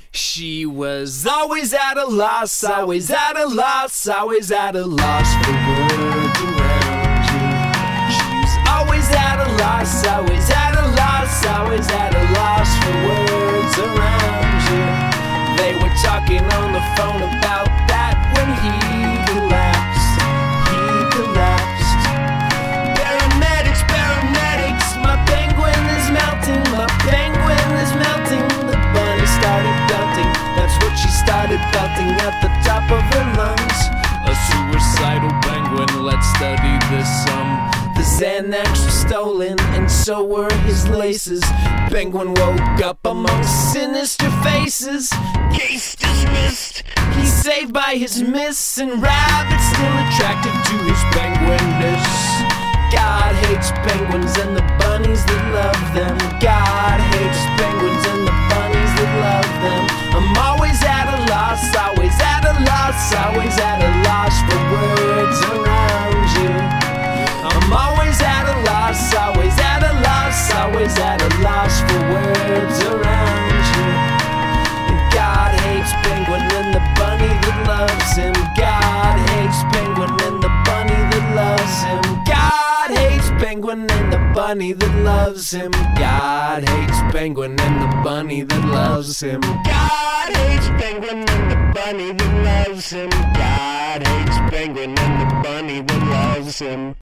She was always at a loss, always at a loss, always at a loss for words around you. She was always at a loss, always at a loss, always at a loss for words around you. They were talking on the phone about that when he collapsed. He collapsed. Paramedics, paramedics, my penguin is melting, my penguin is melting. The bunny started belting, that's what she started belting at the top of her lungs. A suicidal penguin, let's study this some. The Xanax was stolen and so were his laces. Penguin woke up amongst sinister faces. Case dismissed. He's saved by his miss, and Rabbit's still attracted to his penguinness. God hates penguins and the bunnies that love them. God hates penguins and the bunnies that love them. I'm always at a loss, always at a loss, always at a loss for words around you. I'm always at a loss, always at a loss, always at a loss for words around you. And God hates penguin and the bunny that loves him. God hates penguin and the bunny that loves him. God hates penguin and the bunny that loves him. God hates penguin and the bunny that loves him. God hates penguin and the bunny that loves him. God hates penguin and the bunny that loves him.